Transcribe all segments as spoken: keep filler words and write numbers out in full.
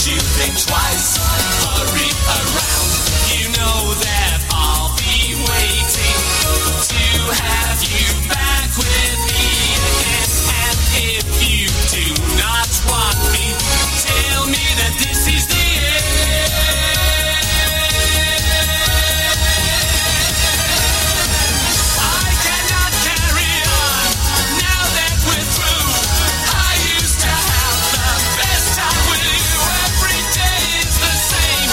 you think twice. Hurry around, you know that I'll be waiting to have you back with me again. And if you do not want me, tell me that this is the end. I cannot carry on now that we're through. I used to have the best time with you. Every day is the same.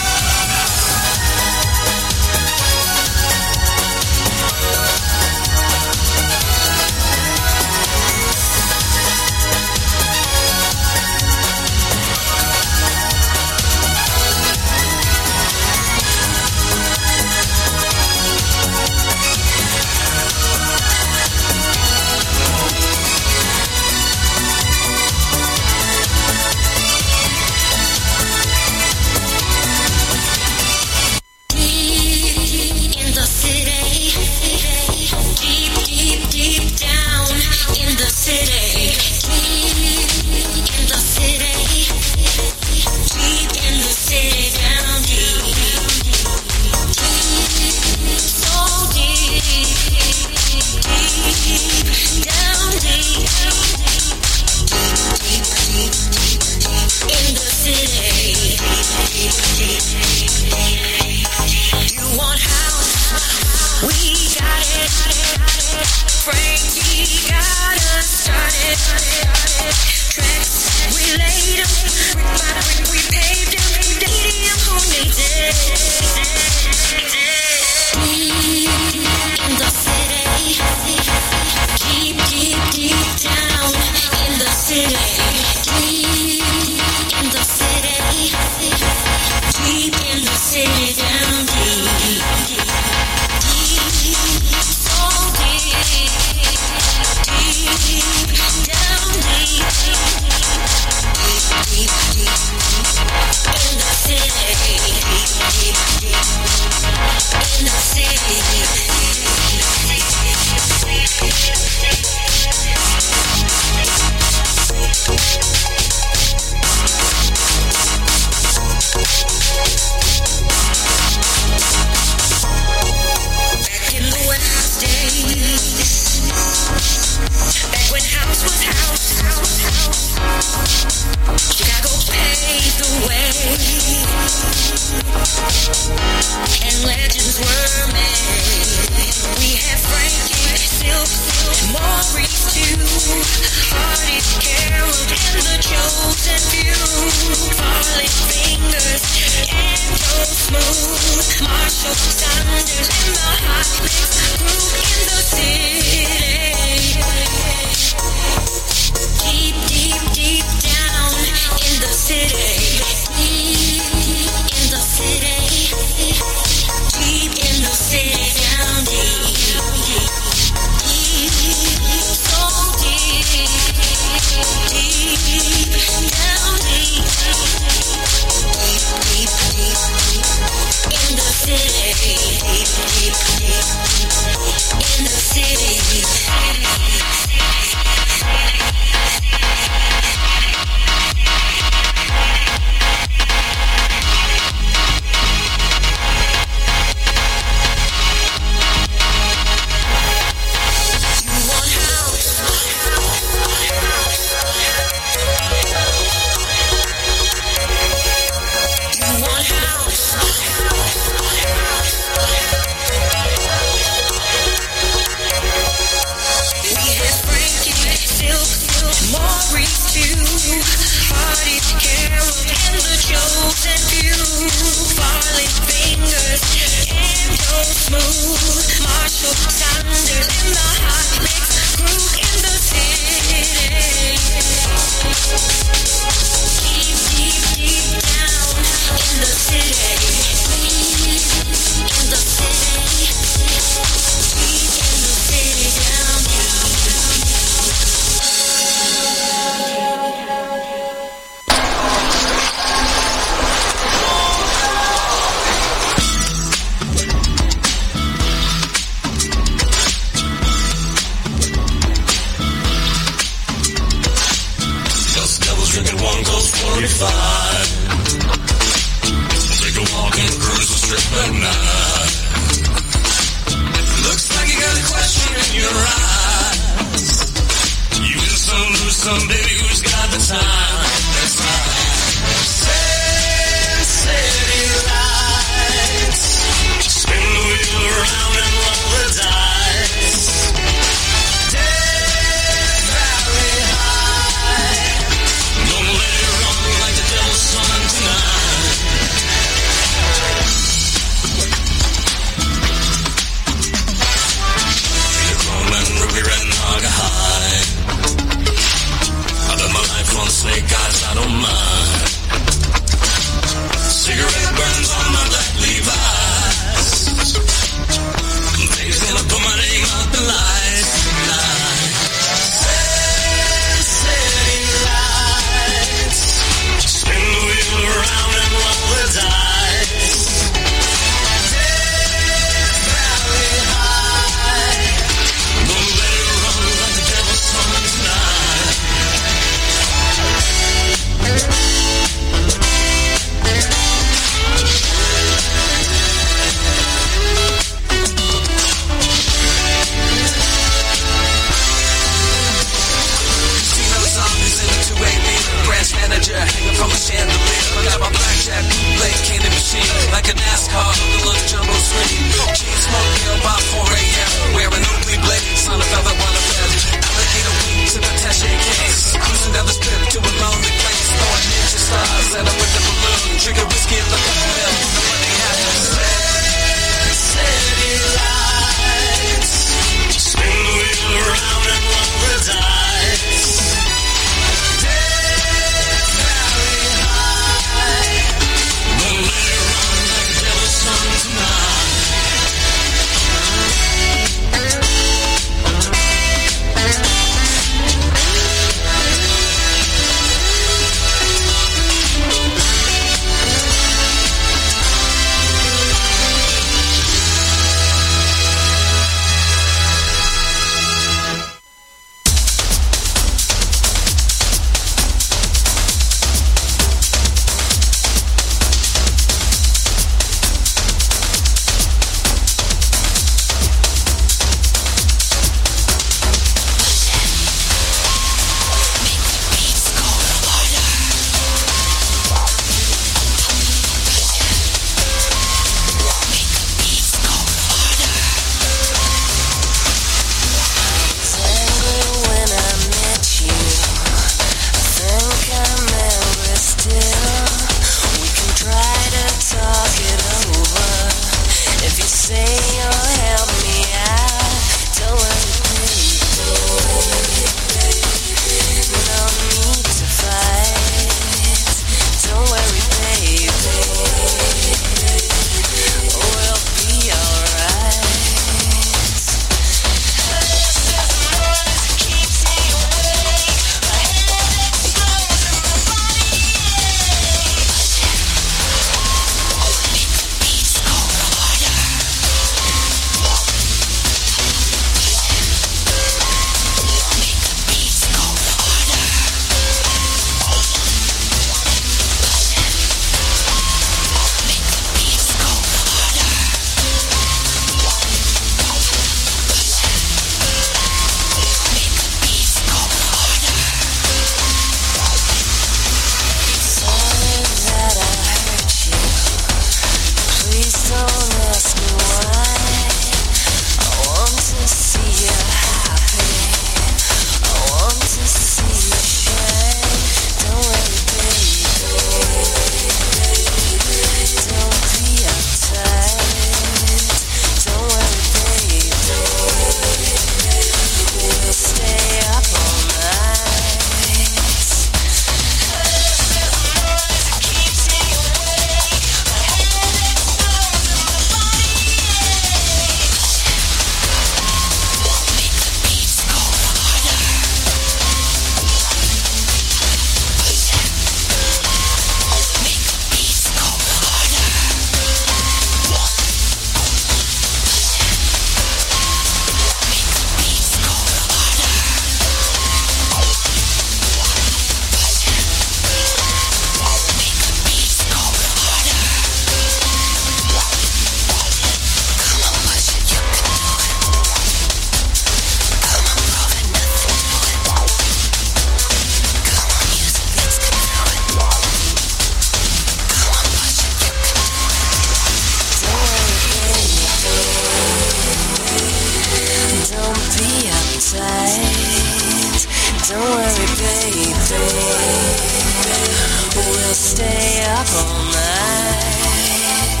We'll stay up all night.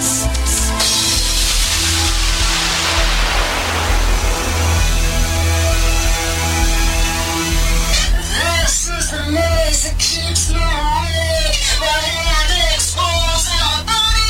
This is the noise that keeps me awake. My head explodes our body.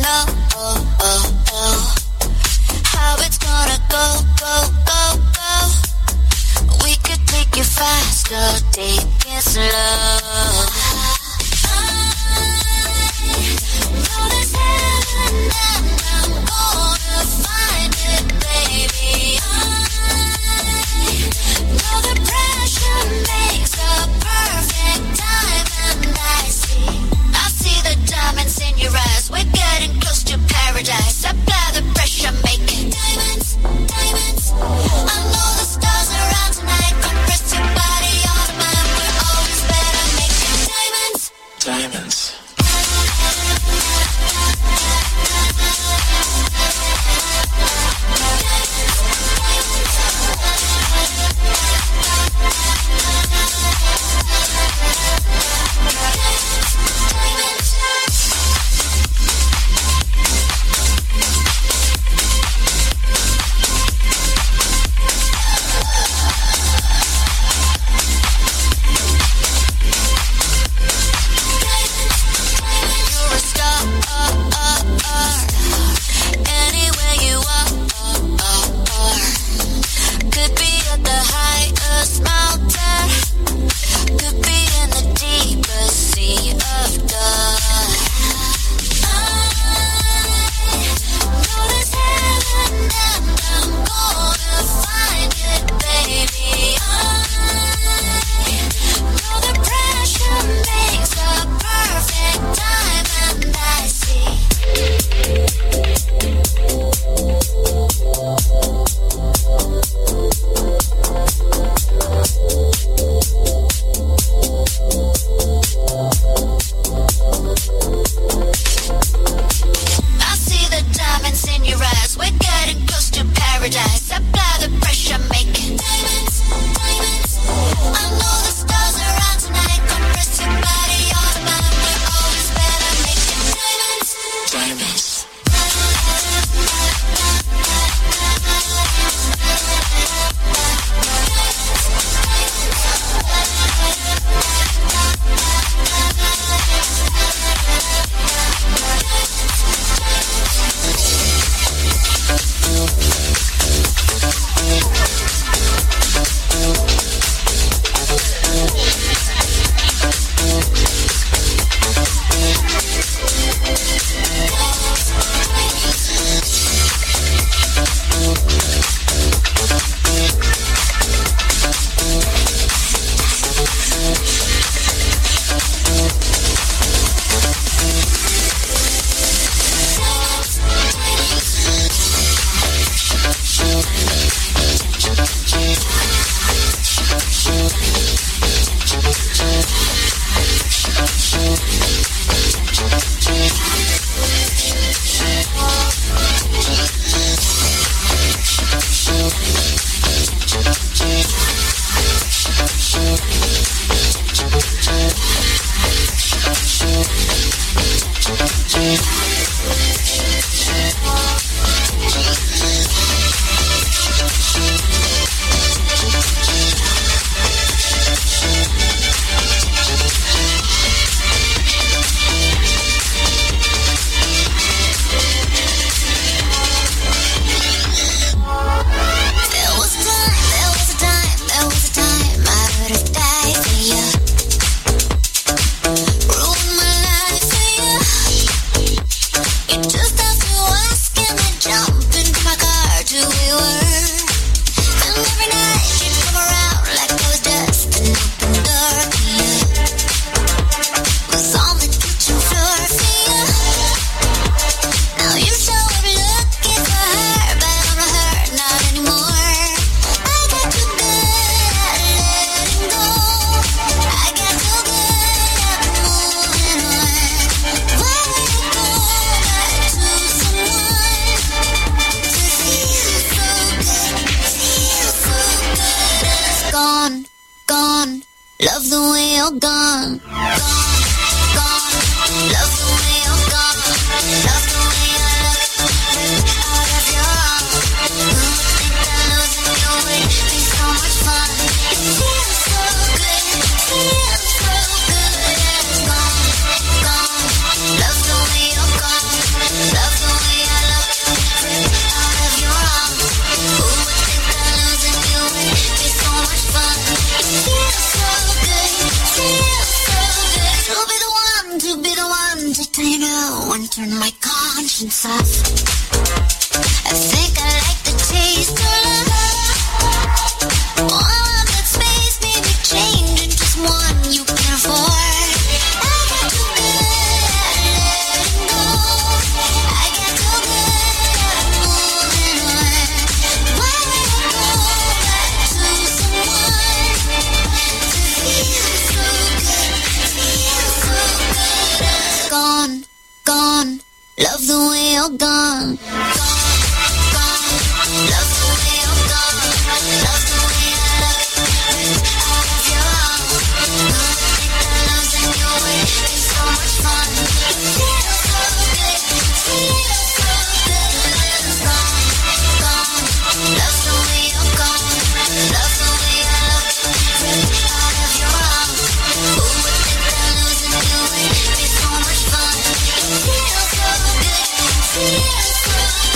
know oh, oh, oh, how it's gonna go, go, go, go. We could take it faster, take it slow. I know there's heaven and I'm gonna find it, baby. I know the pressure makes the perfect time, and I see, I see the diamonds in your eyes. We're getting close to paradise. Apply the pressure, make it diamonds, diamonds. I know the stars are out tonight. Compress your body on mine. We're always better, make it diamonds, diamonds. Love the way you're gone, gone, gone. Love the way you're gone. Love the way you look out of your arms. Who would think that losing your way be so much fun? It feels so good, feels so good. And it's gone, gone. Love the way you're gone. Love new and turn my conscience off. I think I like the taste of love. All of that space made me change into one you can afford. I got too good at letting go. I got too good at moving on. Why would I go back to someone to feel so good, feel so good? Gone, gone, love the way you're gone. Feel so good, feel so good.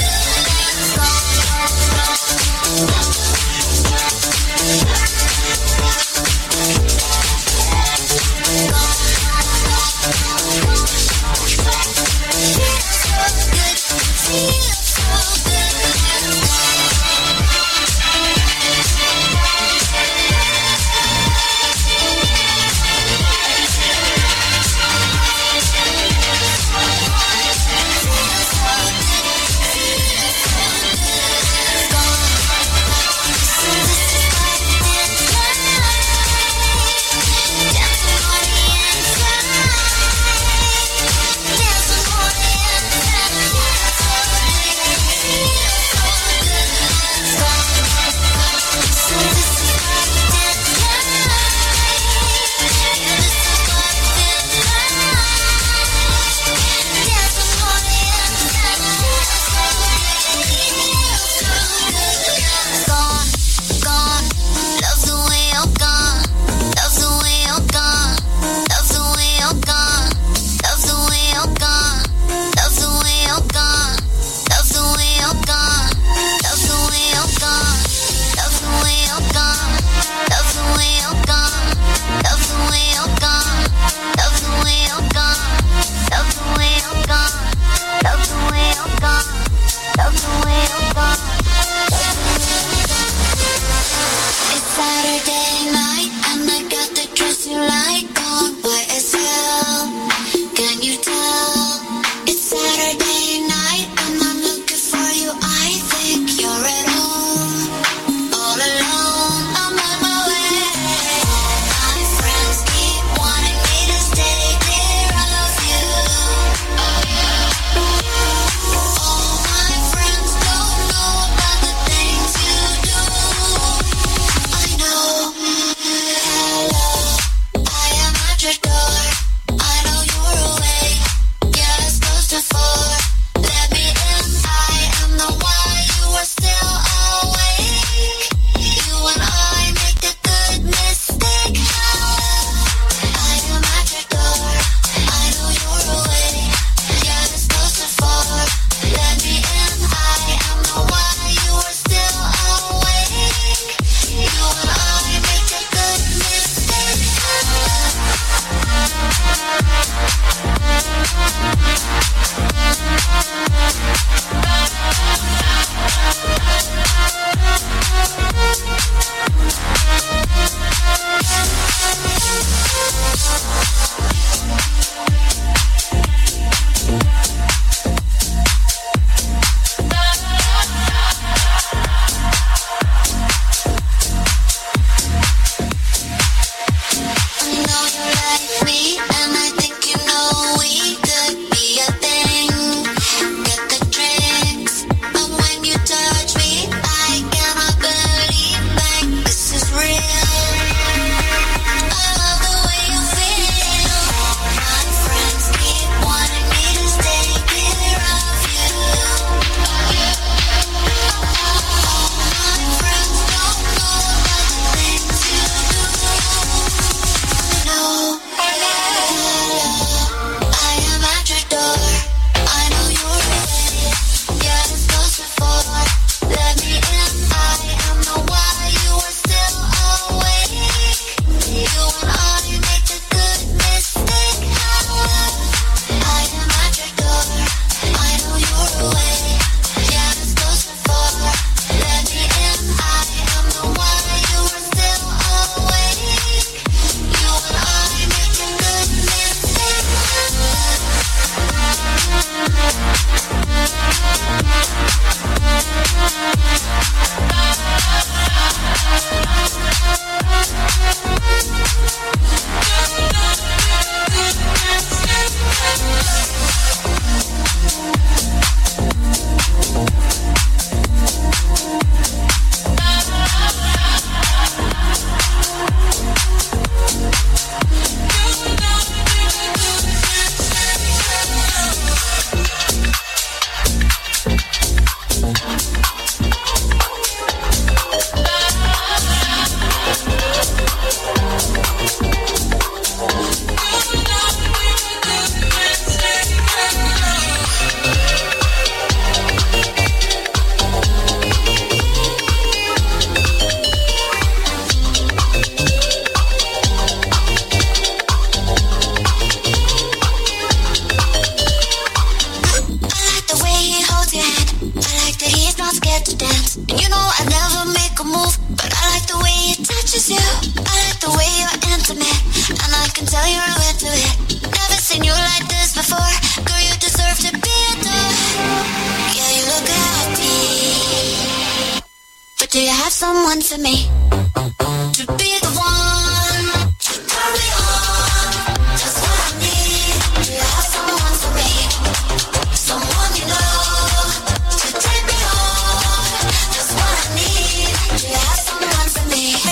Someone for me to be the one to carry on. That's what I need. Do you have someone for me? Someone you know to take me on. That's what I need. Do you have someone for me? Do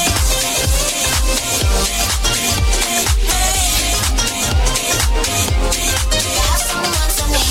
you have someone for me?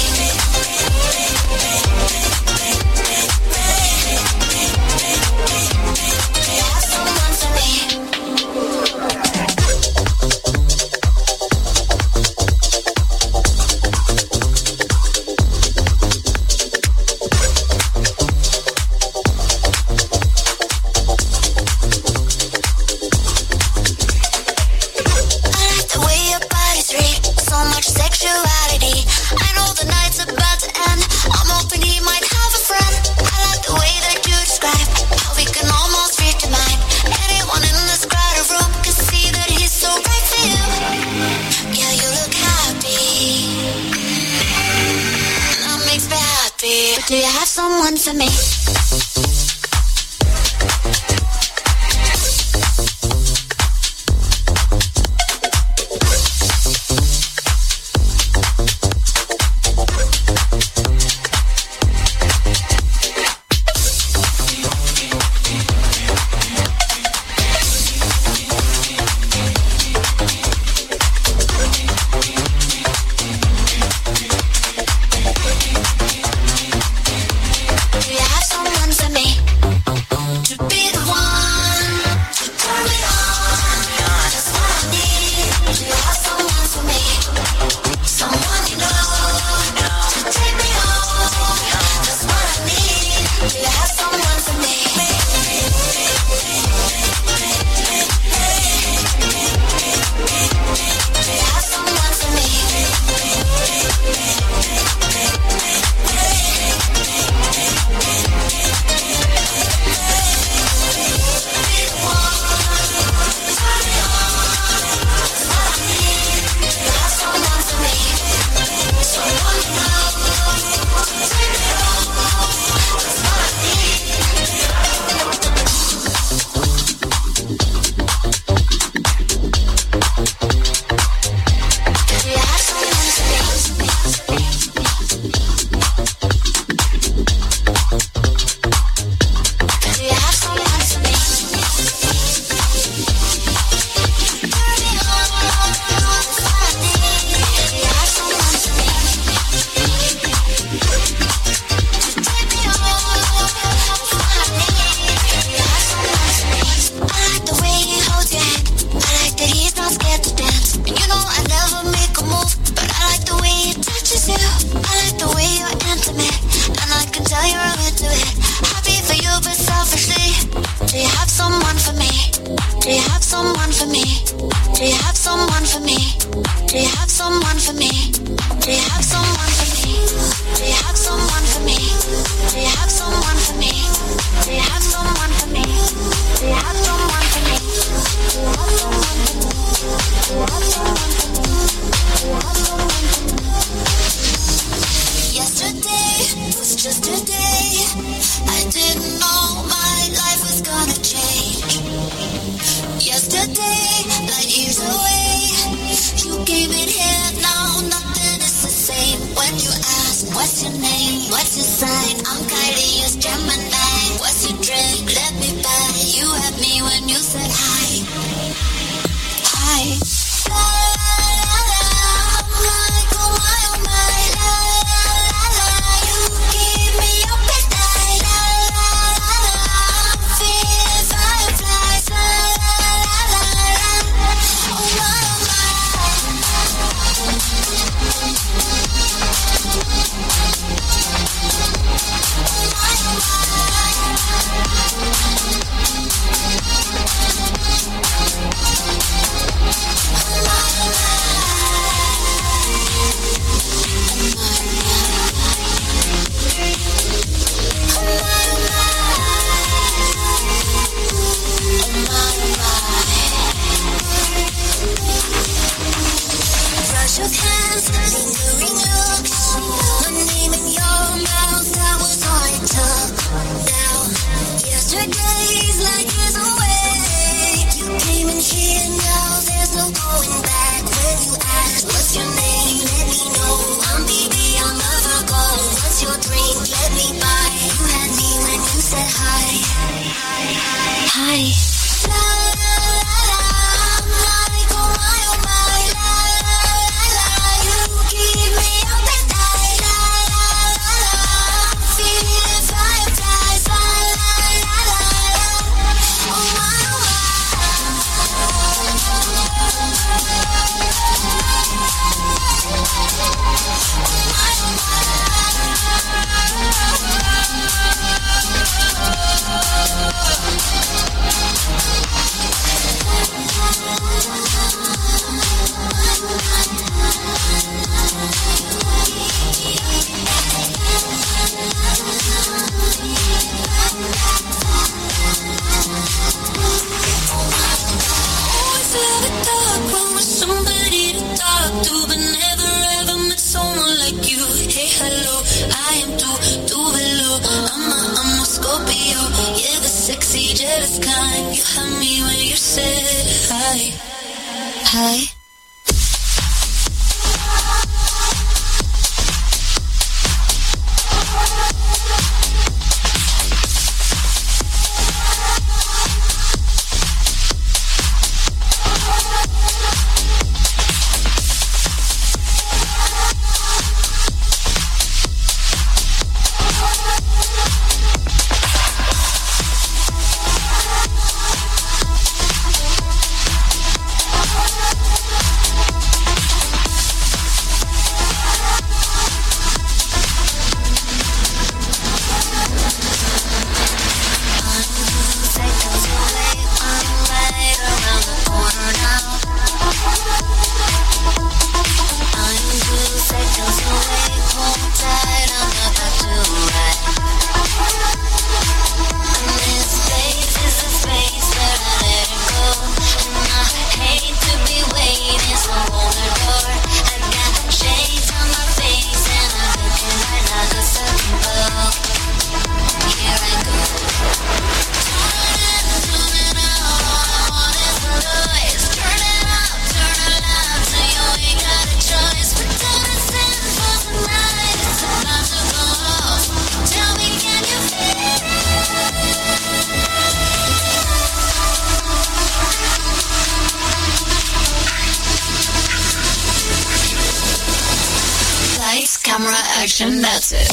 Do you have someone for me? Do you have someone for me? What's your name? What's your sign? I'm Kylie, you're Gemini. What's your drink? Let me buy. You had me when you said hi. Hi. La la la la. I'm like, oh my, oh my. La la la la. You keep me up at night. La la la la. I'm feeling fireflies. La la la la la. Oh my, oh my. Rush of hands, lingering looks. My name in your mouth, that was all it took. Now, yesterday's like years away. You came in here, now there's no going back. When you ask, what's your name? Let me know. I'm B B, I'll never go. What's your drink? Let me buy. You had me when you said hi. Hi. La la la la. I'm like, oh my, oh my. La la la la. You keep me up at night. La la la la. I'm feeling fireflies. La la la la la. Oh my, oh always love it dark when we're somebody to talk to, but never ever met someone like you. Hey, hello, I am too, too below. I'm a, I'm a Scorpio, yeah, the sexy, jealous kind. You had me when you said hi. Hi. Camera, action, that's it.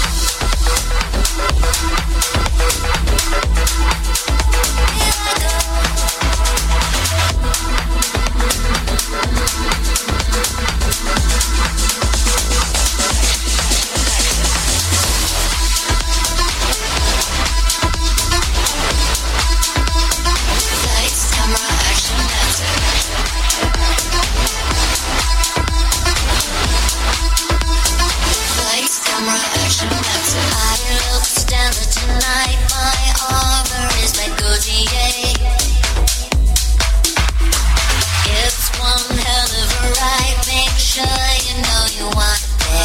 Lights, camera, action, that's it. Lights, camera, action, that's it. I look stellar tonight. My armor is like Gautier. It's one hell of a ride. Make sure you know you want me.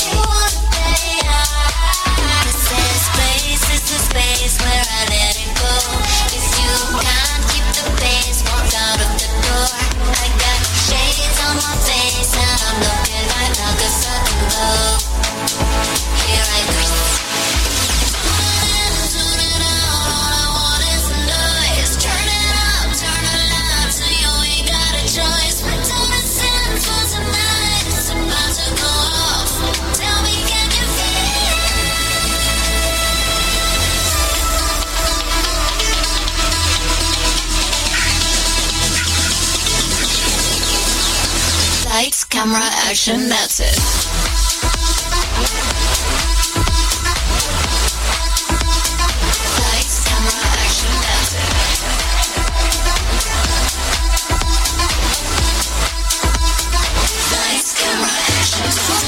This is space, this is space where I let it go. If you can't keep the pace, walk out of the door. I got shades on my face and I'm looking right like a sudden glow. Here camera, action, that's it. Lights, camera, action, that's it. Lights, camera, action, that's it.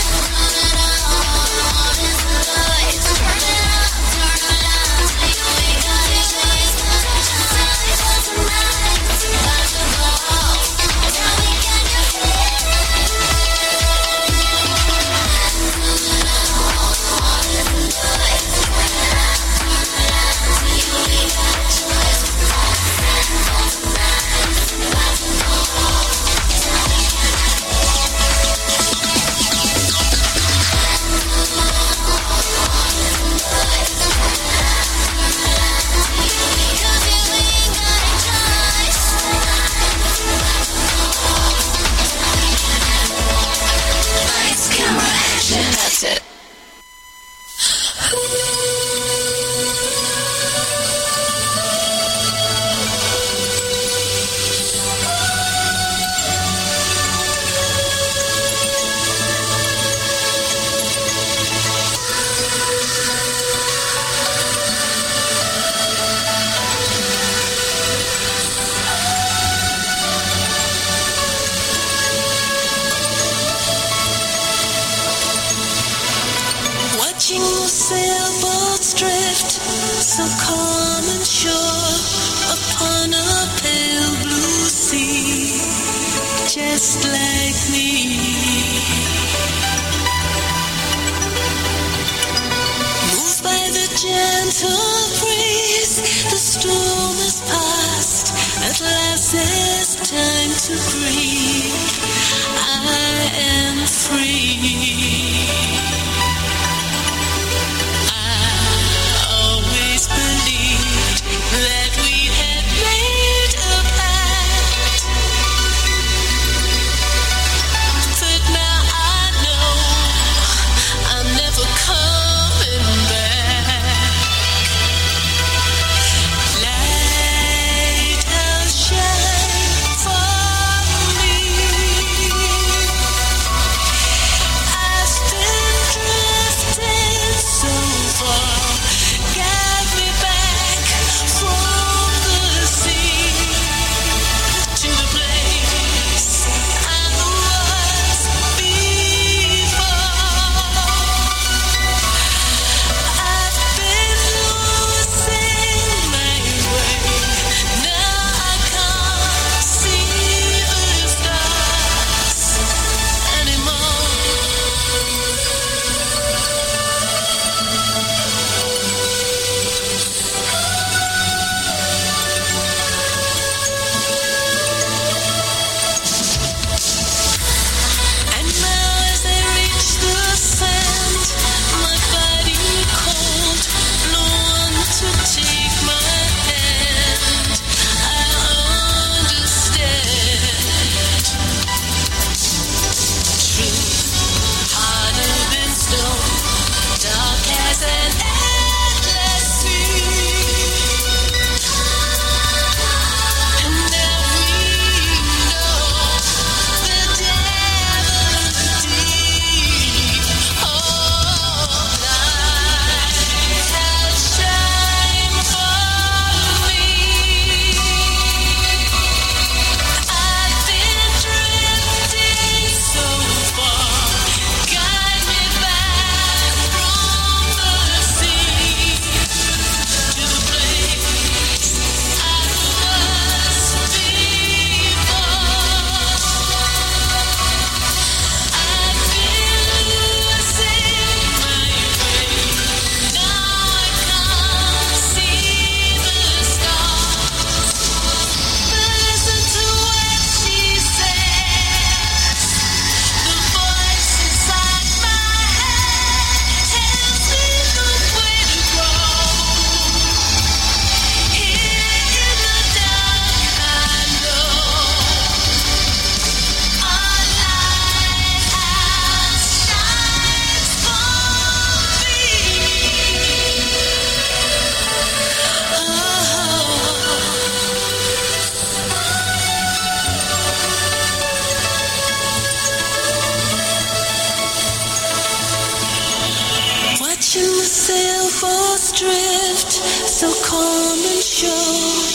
That's it. Watching the sailboats drift so calm and sure upon a pale blue sea, just like me. Moved by the gentle breeze, the storm is past. At last there's time to breathe. I am free. That we had made a pact, but now I know I'm never coming back. Light has shined for me. I Watching the sailboats drift, so calm and sure.